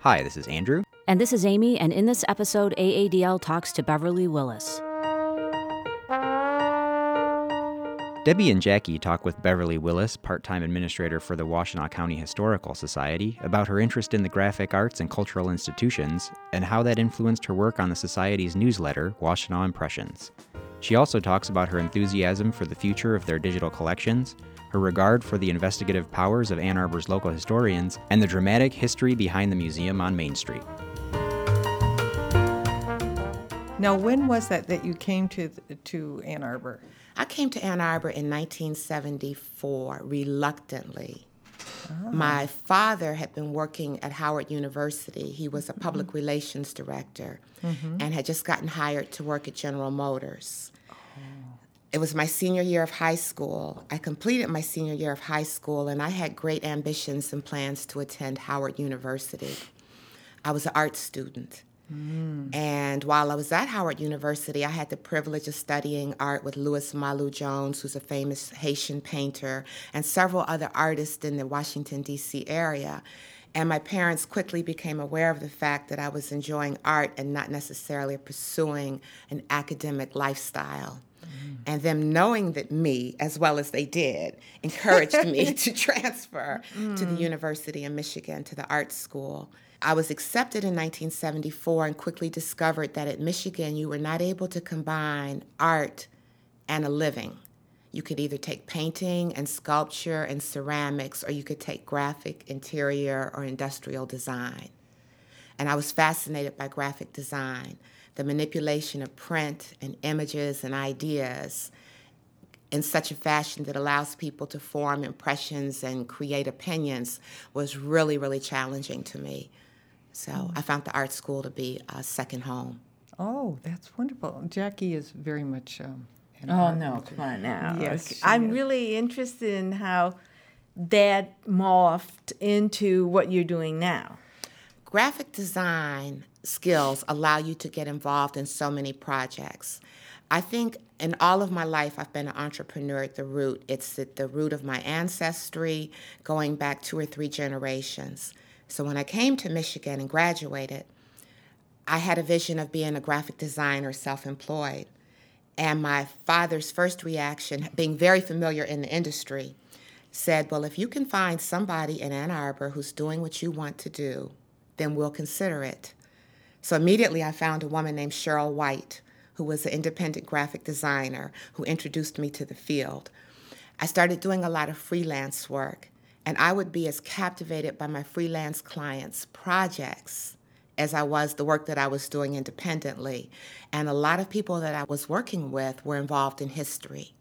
Hi, this is Andrew. And this is Amy, and in this episode, AADL talks to Beverly Willis. Debbie and Jackie talk with Beverly Willis, part-time administrator for the Washtenaw County Historical Society, about her interest in the graphic arts and cultural institutions, and how that influenced her work on the Society's newsletter, Washtenaw Impressions. She also talks about her enthusiasm for the future of their digital collections, her regard for the investigative powers of Ann Arbor's local historians, and the dramatic history behind the museum on Main Street. Now, when was that you came to Ann Arbor? I came to Ann Arbor in 1974, reluctantly. My father had been working at Howard University. He was a public relations director and had just gotten hired to work at General Motors. It was my senior year of high school. I completed my senior year of high school, and I had great ambitions and plans to attend Howard University. I was an art student. And while I was at Howard University, I had the privilege of studying art with Louis Malou Jones, who's a famous Haitian painter, and several other artists in the Washington, D.C. area. And my parents quickly became aware of the fact that I was enjoying art and not necessarily pursuing an academic lifestyle. And them knowing that me, as well as they did, encouraged me to transfer to the University of Michigan, to the art school. I was accepted in 1974 and quickly discovered that at Michigan you were not able to combine art and a living. You could either take painting and sculpture and ceramics, or you could take graphic, interior, or industrial design. And I was fascinated by graphic design. The manipulation of print and images and ideas in such a fashion that allows people to form impressions and create opinions was really, really challenging to me. So I found the art school to be a second home. Oh, that's wonderful. Jackie is very much Oh, no, come on now. Yes, I'm really interested in how that morphed into what you're doing now. Graphic design skills allow you to get involved in so many projects. I think in all of my life, I've been an entrepreneur at the root. It's at the root of my ancestry, going back 2 or 3 generations. So when I came to Michigan and graduated, I had a vision of being a graphic designer, self-employed. And my father's first reaction, being very familiar in the industry, said, well, if you can find somebody in Ann Arbor who's doing what you want to do, then we'll consider it. So immediately I found a woman named Cheryl White, who was an independent graphic designer, who introduced me to the field. I started doing a lot of freelance work. And I would be as captivated by my freelance clients' projects as I was the work that I was doing independently. And a lot of people that I was working with were involved in history.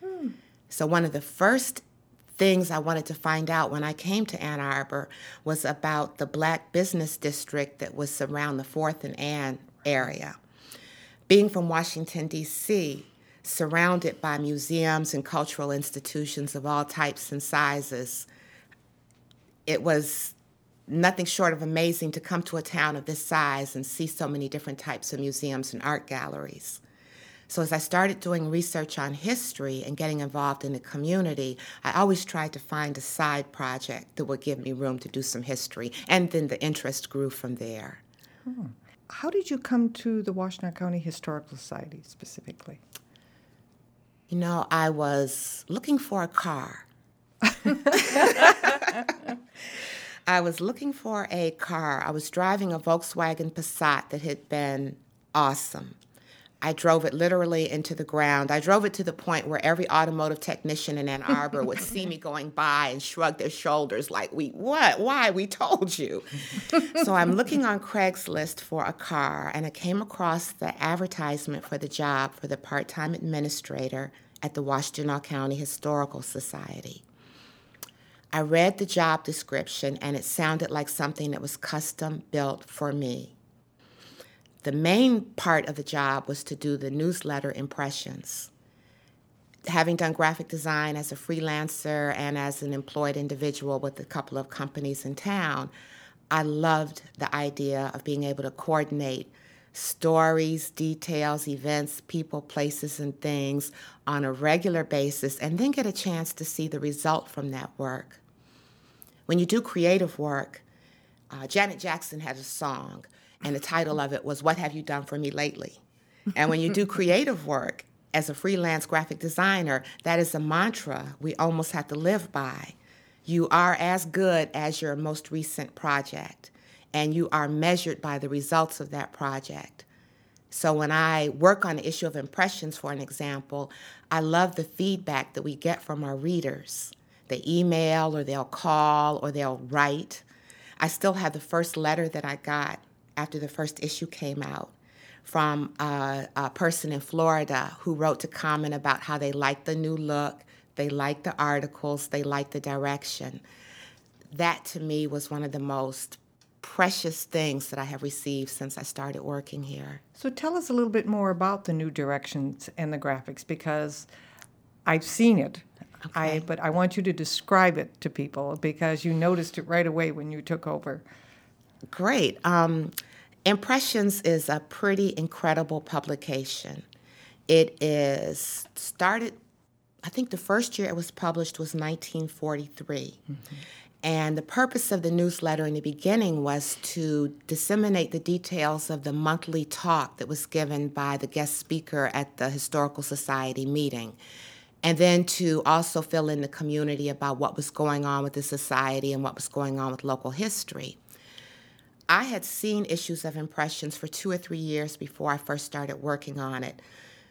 So one of the first things I wanted to find out when I came to Ann Arbor was about the Black business district that was around the 4th and Ann area. Being from Washington, D.C., surrounded by museums and cultural institutions of all types and sizes, it was nothing short of amazing to come to a town of this size and see so many different types of museums and art galleries. So as I started doing research on history and getting involved in the community, I always tried to find a side project that would give me room to do some history, and then the interest grew from there. How did you come to the Washtenaw County Historical Society specifically? You know, I was looking for a car. I was looking for a car. I was driving a Volkswagen Passat that had been awesome. I drove it literally into the ground. I drove it to the point where every automotive technician in Ann Arbor would see me going by and shrug their shoulders like, what? Why? We told you. So I'm looking on Craigslist for a car, and I came across the advertisement for the job for the part-time administrator at the Washtenaw County Historical Society. I read the job description, and it sounded like something that was custom built for me. The main part of the job was to do the newsletter impressions. Having done graphic design as a freelancer and as an employed individual with a couple of companies in town, I loved the idea of being able to coordinate stories, details, events, people, places, and things on a regular basis, and then get a chance to see the result from that work. When you do creative work, Janet Jackson had a song, and the title of it was "What Have You Done For Me Lately?" And when you do creative work as a freelance graphic designer, that is a mantra we almost have to live by. You are as good as your most recent project, and you are measured by the results of that project. So when I work on the issue of impressions, for an example, I love the feedback that we get from our readers. They email, or they'll call, or they'll write. I still have the first letter that I got after the first issue came out from a person in Florida who wrote to comment about how they liked the new look, they liked the articles, they liked the direction. That, to me, was one of the most precious things that I have received since I started working here. So tell us a little bit more about the new directions and the graphics, because I've seen it. Okay. But I want you to describe it to people, because you noticed it right away when you took over. Great. Impressions is a pretty incredible publication. It is started, I think the first year it was published was 1943. Mm-hmm. And the purpose of the newsletter in the beginning was to disseminate the details of the monthly talk that was given by the guest speaker at the Historical Society meeting, and then to also fill in the community about what was going on with the society and what was going on with local history. I had seen issues of Impressions for 2 or 3 years before I first started working on it.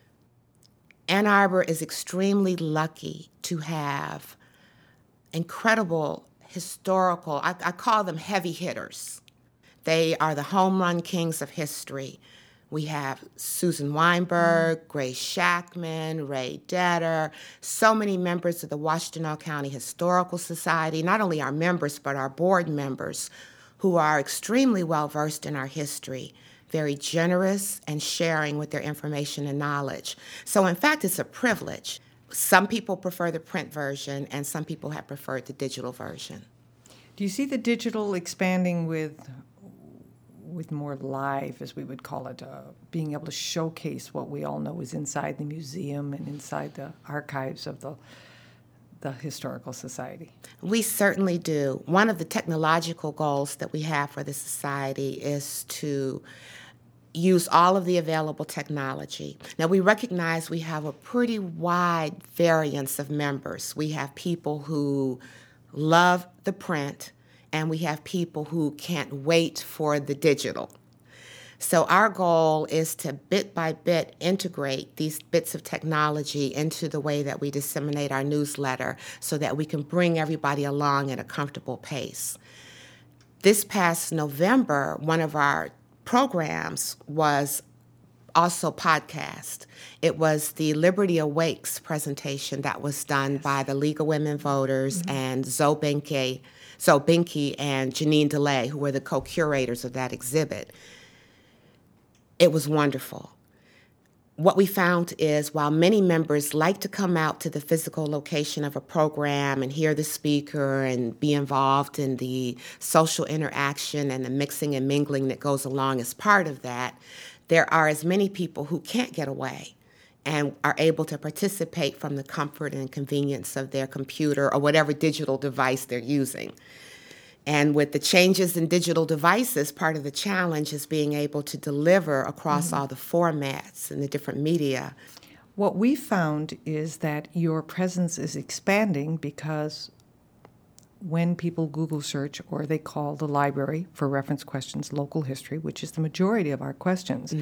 Ann Arbor is extremely lucky to have incredible historical, I call them heavy hitters. They are the home run kings of history. We have Susan Weinberg, Grace Shackman, Ray Detter, so many members of the Washtenaw County Historical Society, not only our members, but our board members, who are extremely well-versed in our history, very generous and sharing with their information and knowledge. So in fact, it's a privilege. Some people prefer the print version, and some people have preferred the digital version. Do you see the digital expanding with more live, as we would call it, being able to showcase what we all know is inside the museum and inside the archives of the Historical Society? We certainly do. One of the technological goals that we have for the Society is to use all of the available technology. Now, we recognize we have a pretty wide variance of members. We have people who love the print, and we have people who can't wait for the digital. So our goal is to bit by bit integrate these bits of technology into the way that we disseminate our newsletter so that we can bring everybody along at a comfortable pace. This past November, one of our programs was also podcast. It was the Liberty Awakes presentation that was done by the League of Women Voters and Zoe Binky and Janine DeLay, who were the co-curators of that exhibit. It was wonderful. What we found is while many members like to come out to the physical location of a program and hear the speaker and be involved in the social interaction and the mixing and mingling that goes along as part of that, there are as many people who can't get away and are able to participate from the comfort and convenience of their computer or whatever digital device they're using. And with the changes in digital devices, part of the challenge is being able to deliver across all the formats and the different media. What we found is that your presence is expanding because when people Google search or they call the library for reference questions, local history, which is the majority of our questions,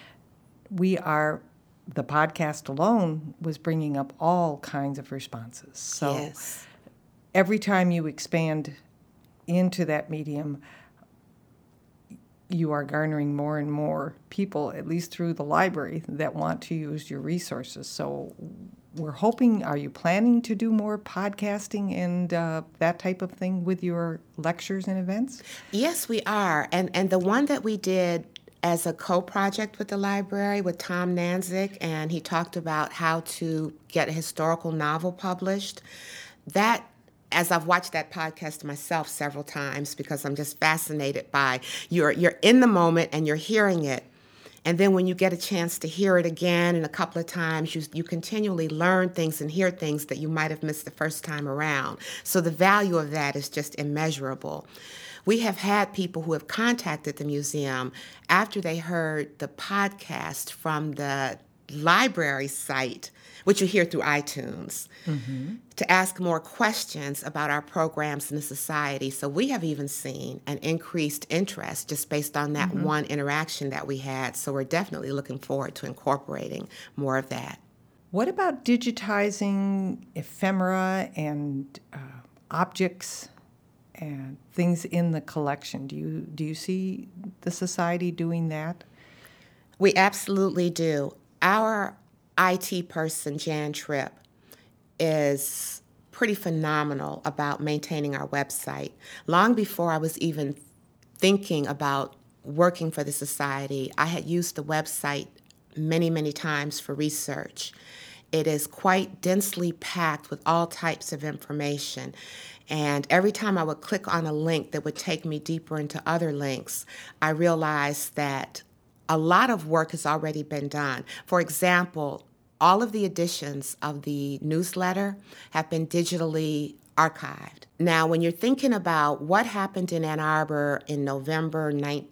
the podcast alone was bringing up all kinds of responses. So every time you expand into that medium, you are garnering more and more people, at least through the library, that want to use your resources. So we're hoping, are you planning to do more podcasting and that type of thing with your lectures and events? Yes, we are. And the one that we did as a co-project with the library with Tom Nanzik, and he talked about how to get a historical novel published, that, as I've watched that podcast myself several times because I'm just fascinated by you're in the moment and you're hearing it. And then when you get a chance to hear it again and a couple of times, you continually learn things and hear things that you might have missed the first time around. So the value of that is just immeasurable. We have had people who have contacted the museum after they heard the podcast from the library site, which you hear through iTunes, to ask more questions about our programs in the society. So we have even seen an increased interest just based on that one interaction that we had. So we're definitely looking forward to incorporating more of that. What about digitizing ephemera and objects and things in the collection? Do you see the society doing that? We absolutely do. Our IT person, Jan Tripp, is pretty phenomenal about maintaining our website. Long before I was even thinking about working for the society, I had used the website many, many times for research. It is quite densely packed with all types of information. And every time I would click on a link that would take me deeper into other links, I realized that a lot of work has already been done. For example, all of the editions of the newsletter have been digitally archived. Now, when you're thinking about what happened in Ann Arbor in November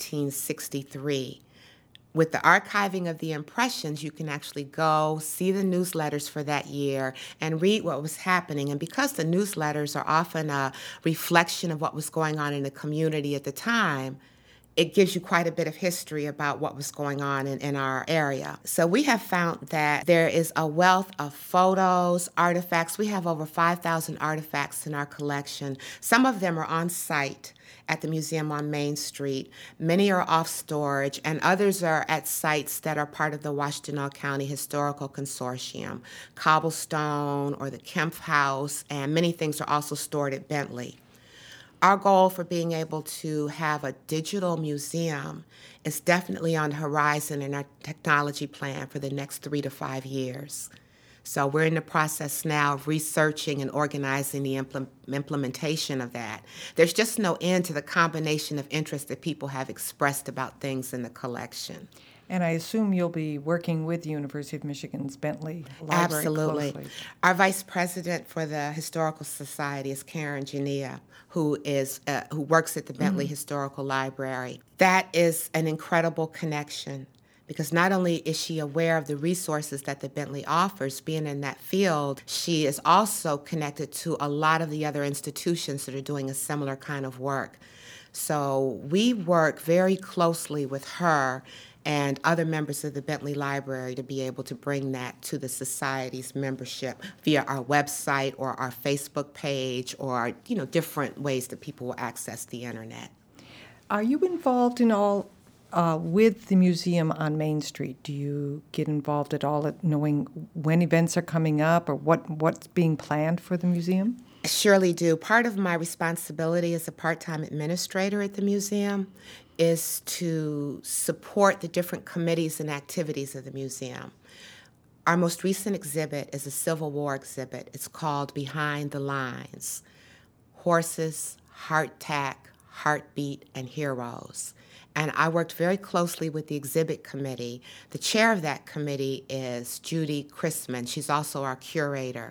1963, with the archiving of the impressions, you can actually go see the newsletters for that year and read what was happening. And because the newsletters are often a reflection of what was going on in the community at the time, it gives you quite a bit of history about what was going on in our area. So we have found that there is a wealth of photos, artifacts. We have over 5,000 artifacts in our collection. Some of them are on site at the museum on Main Street. Many are off storage, and others are at sites that are part of the Washtenaw County Historical Consortium, Cobblestone or the Kempf House, and many things are also stored at Bentley. Our goal for being able to have a digital museum is definitely on the horizon in our technology plan for the next 3 to 5 years. So we're in the process now of researching and organizing the implementation of that. There's just no end to the combination of interest that people have expressed about things in the collection. And I assume you'll be working with the University of Michigan's Bentley Library Absolutely. closely. Our vice president for the Historical Society is Karen Jania, who works at the Bentley Historical Library. That is an incredible connection, because not only is she aware of the resources that the Bentley offers, being in that field, she is also connected to a lot of the other institutions that are doing a similar kind of work. So we work very closely with her and other members of the Bentley Library to be able to bring that to the Society's membership via our website or our Facebook page or, different ways that people will access the internet. Are you involved in all with the museum on Main Street? Do you get involved at all at knowing when events are coming up or what's being planned for the museum? I surely do. Part of my responsibility as a part-time administrator at the museum is to support the different committees and activities of the museum. Our most recent exhibit is a Civil War exhibit. It's called Behind the Lines: Horses, Hardtack, Heartbeat, and Heroes. And I worked very closely with the exhibit committee. The chair of that committee is Judy Chrisman. She's also our curator.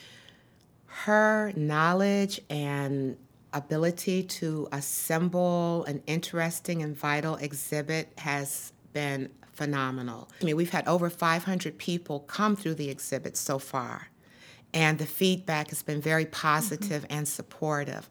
Her knowledge and ability to assemble an interesting and vital exhibit has been phenomenal. We've had over 500 people come through the exhibit so far, and the feedback has been very positive and supportive.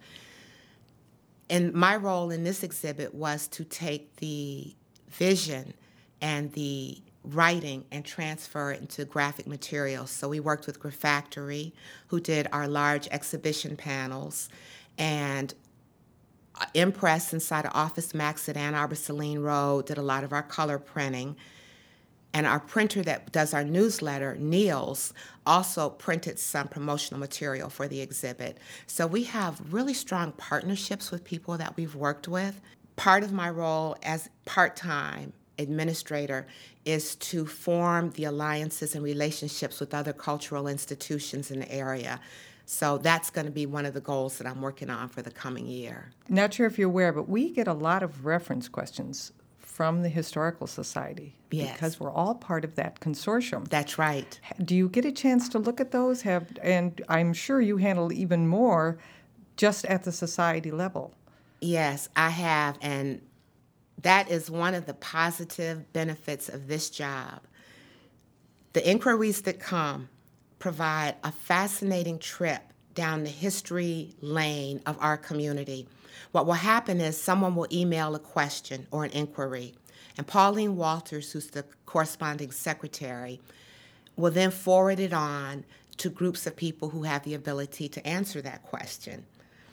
And my role in this exhibit was to take the vision and the writing and transfer it into graphic materials. So we worked with Graph-Factory, who did our large exhibition panels, and Impress inside of Office Max at Ann Arbor Saline Road did a lot of our color printing. And our printer that does our newsletter, Niels, also printed some promotional material for the exhibit. So we have really strong partnerships with people that we've worked with. Part of my role as part-time administrator is to form the alliances and relationships with other cultural institutions in the area. So that's going to be one of the goals that I'm working on for the coming year. Not sure if you're aware, but we get a lot of reference questions from the Historical Society. Yes. Because we're all part of that consortium. That's right. Do you get a chance to look at those? And I'm sure you handle even more just at the society level. Yes, I have, and that is one of the positive benefits of this job. The inquiries that come provide a fascinating trip down the history lane of our community. What will happen is someone will email a question or an inquiry, and Pauline Walters, who's the corresponding secretary, will then forward it on to groups of people who have the ability to answer that question.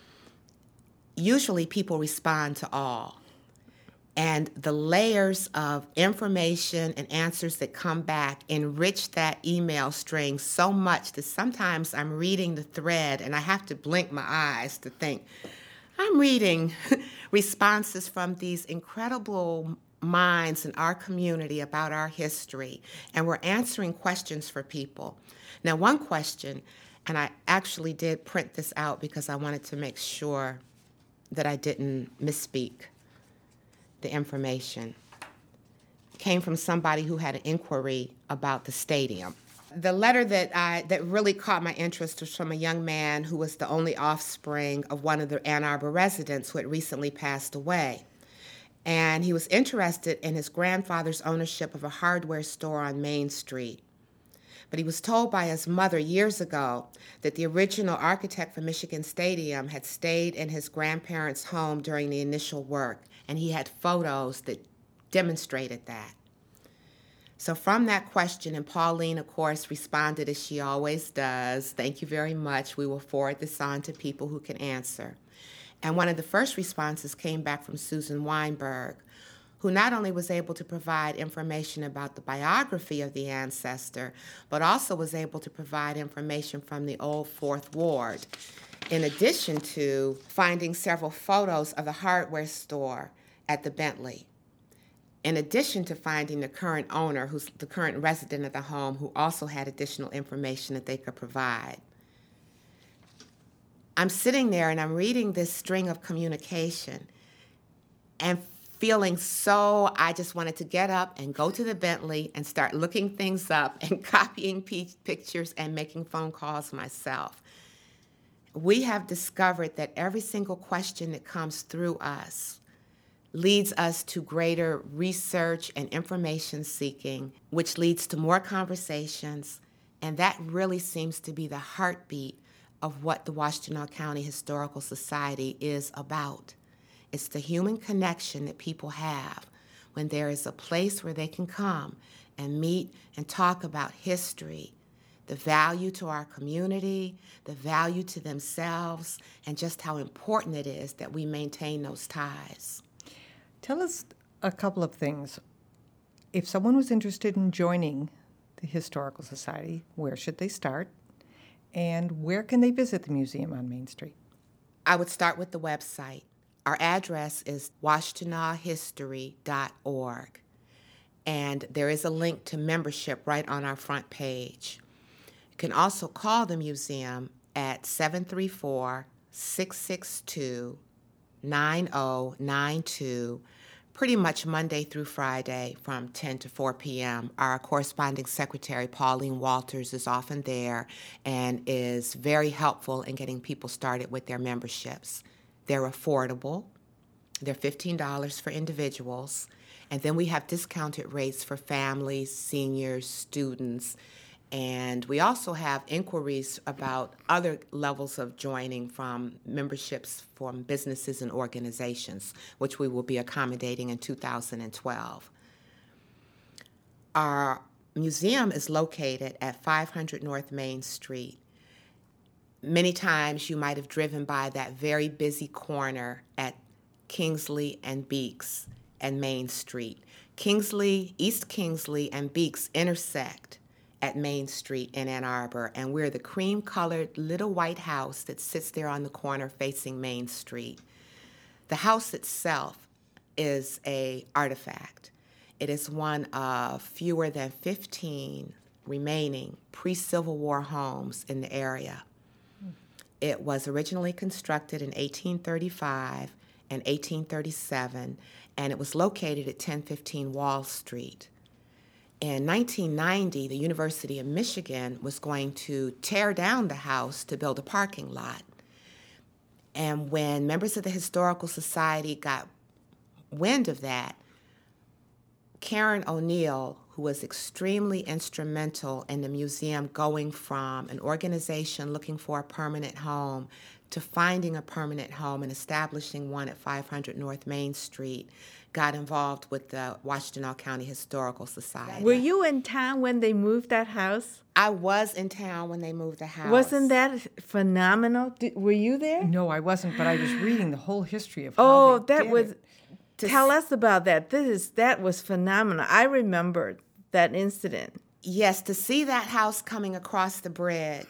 Usually people respond to all. And the layers of information and answers that come back enrich that email string so much that sometimes I'm reading the thread and I have to blink my eyes to think, I'm reading responses from these incredible minds in our community about our history, and we're answering questions for people. Now, one question, and I actually did print this out because I wanted to make sure that I didn't misspeak the information, came from somebody who had an inquiry about the stadium. The letter that really caught my interest was from a young man who was the only offspring of one of the Ann Arbor residents who had recently passed away. And he was interested in his grandfather's ownership of a hardware store on Main Street. But he was told by his mother years ago that the original architect for Michigan Stadium had stayed in his grandparents' home during the initial work, and he had photos that demonstrated that. So from that question, and Pauline, of course, responded as she always does, "Thank you very much. We will forward this on to people who can answer." And one of the first responses came back from Susan Weinberg, who not only was able to provide information about the biography of the ancestor, but also was able to provide information from the old Fourth Ward, in addition to finding several photos of the hardware store at the Bentley, in addition to finding the current owner, who's the current resident of the home, who also had additional information that they could provide. I'm sitting there and I'm reading this string of communication and feeling I just wanted to get up and go to the Bentley and start looking things up and copying pictures and making phone calls myself. We have discovered that every single question that comes through us leads us to greater research and information seeking, which leads to more conversations, and that really seems to be the heartbeat of what the Washtenaw County Historical Society is about. It's the human connection that people have when there is a place where they can come and meet and talk about history, the value to our community, the value to themselves, and just how important it is that we maintain those ties. Tell us a couple of things. If someone was interested in joining the Historical Society, where should they start? And where can they visit the museum on Main Street? I would start with the website. Our address is washtenahistory.org, and there is a link to membership right on our front page. You can also call the museum at 734-662-9092, pretty much Monday through Friday from 10 to 4 p.m. Our corresponding secretary, Pauline Walters, is often there and is very helpful in getting people started with their memberships. They're affordable. They're $15 for individuals. And then we have discounted rates for families, seniors, students. And we also have inquiries about other levels of joining from memberships from businesses and organizations, which we will be accommodating in 2012. Our museum is located at 500 North Main Street. Many times you might have driven by that very busy corner at Kingsley and Beeks and Main Street. East Kingsley and Beeks intersect at Main Street in Ann Arbor, and we're the cream-colored little white house that sits there on the corner facing Main Street. The house itself is an artifact. It is one of fewer than 15 remaining pre-Civil War homes in the area. It was originally constructed in 1835 and 1837, and it was located at 1015 Wall Street. In 1990, the University of Michigan was going to tear down the house to build a parking lot. And when members of the Historical Society got wind of that, Karen O'Neill, who was extremely instrumental in the museum going from an organization looking for a permanent home to finding a permanent home and establishing one at 500 North Main Street, got involved with the Washtenaw County Historical Society. Were you in town when they moved that house? I was in town when they moved the house. Wasn't that phenomenal? Were you there? No, I wasn't, but I was reading the whole history of Oh, how they that did was. it. Tell us about that. That was phenomenal. I remembered that incident. Yes, to see that house coming across the bridge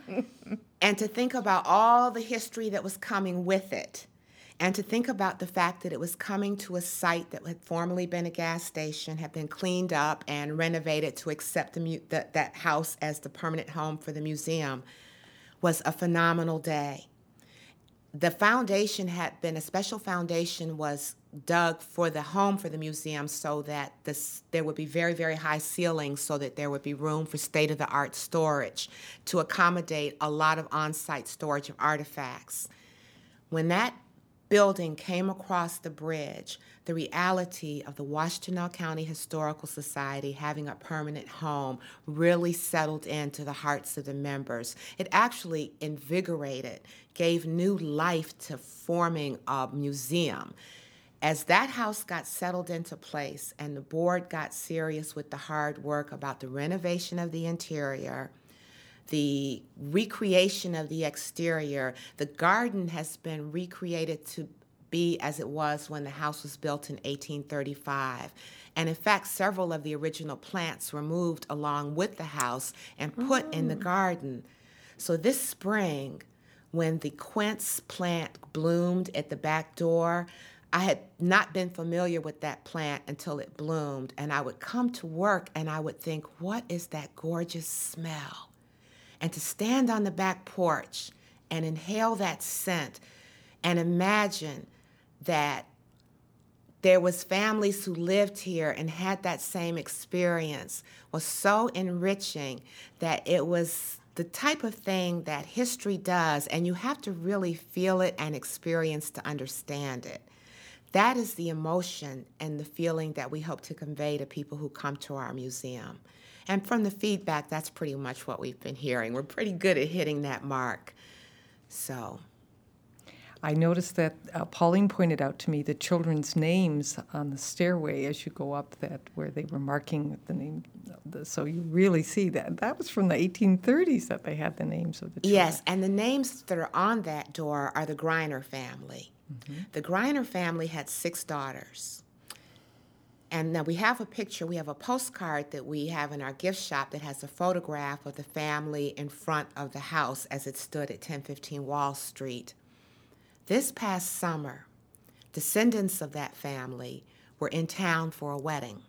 and to think about all the history that was coming with it, and to think about the fact that it was coming to a site that had formerly been a gas station, had been cleaned up and renovated to accept that house as the permanent home for the museum, was a phenomenal day. The foundation had been, a special foundation was dug for the home for the museum so that there would be very, very high ceilings so that there would be room for state-of-the-art storage to accommodate a lot of on-site storage of artifacts. When that building came across the bridge, the reality of the Washtenaw County Historical Society having a permanent home really settled into the hearts of the members. It actually invigorated, gave new life to forming a museum. As that house got settled into place and the board got serious with the hard work about the renovation of the interior, the recreation of the exterior, the garden has been recreated to be as it was when the house was built in 1835. And in fact, several of the original plants were moved along with the house and put in the garden. So this spring, when the quince plant bloomed at the back door, I had not been familiar with that plant until it bloomed, and I would come to work and I would think, what is that gorgeous smell? And to stand on the back porch and inhale that scent and imagine that there was families who lived here and had that same experience was so enriching that it was the type of thing that history does, and you have to really feel it and experience to understand it. That is the emotion and the feeling that we hope to convey to people who come to our museum. And from the feedback, that's pretty much what we've been hearing. We're pretty good at hitting that mark. So I noticed that Pauline pointed out to me the children's names on the stairway as you go up, that where they were marking the name. So you really see that. That was from the 1830s that they had the names of the children. Yes, and the names that are on that door are the Griner family. Mm-hmm. The Griner family had 6 daughters. And now we have a picture, we have a postcard that we have in our gift shop that has a photograph of the family in front of the house as it stood at 1015 Wall Street. This past summer, descendants of that family were in town for a wedding.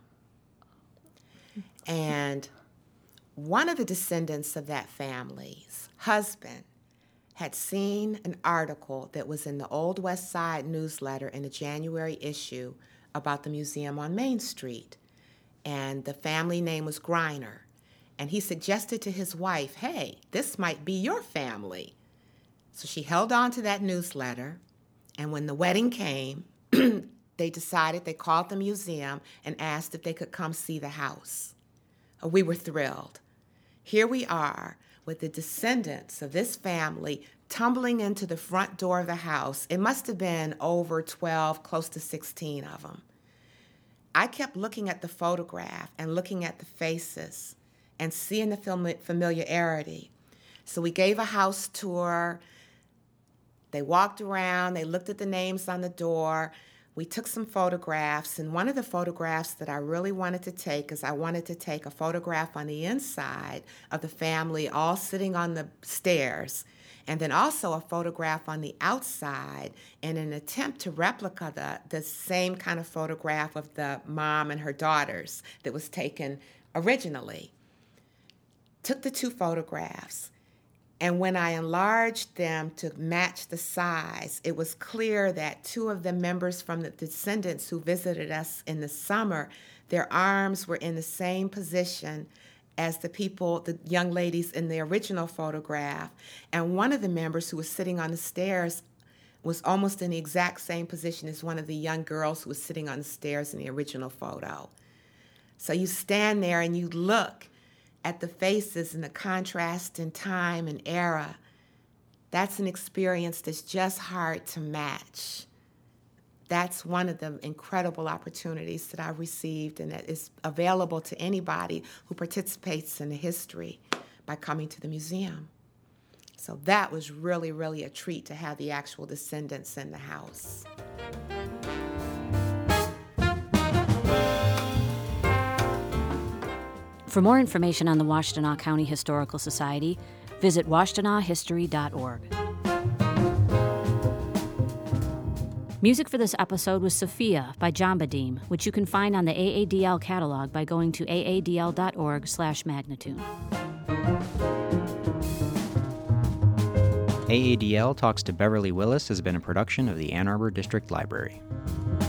And one of the descendants of that family's husband had seen an article that was in the Old West Side newsletter in the January issue about the museum on Main Street. And the family name was Griner. And he suggested to his wife, hey, this might be your family. So she held on to that newsletter. And when the wedding came, they called the museum and asked if they could come see the house. We were thrilled. Here we are with the descendants of this family tumbling into the front door of the house. It must have been over 12, close to 16 of them. I kept looking at the photograph and looking at the faces and seeing the familiarity. So we gave a house tour. They walked around. They looked at the names on the door. We took some photographs, and one of the photographs that I really wanted to take is I wanted to take a photograph on the inside of the family all sitting on the stairs, and then also a photograph on the outside in an attempt to replicate the same kind of photograph of the mom and her daughters that was taken originally. Took the 2 photographs, and when I enlarged them to match the size, it was clear that 2 of the members from the descendants who visited us in the summer, their arms were in the same position as the young ladies in the original photograph. And one of the members who was sitting on the stairs was almost in the exact same position as one of the young girls who was sitting on the stairs in the original photo. So you stand there and you look at the faces and the contrast in time and era. That's an experience that's just hard to match. That's one of the incredible opportunities that I've received and that is available to anybody who participates in the history by coming to the museum. So that was really, really a treat to have the actual descendants in the house. For more information on the Washtenaw County Historical Society, visit washtenawhistory.org. Music for this episode was Sophia by Jambadim, which you can find on the AADL catalog by going to aadl.org/Magnatune. AADL Talks to Beverly Willis has been a production of the Ann Arbor District Library.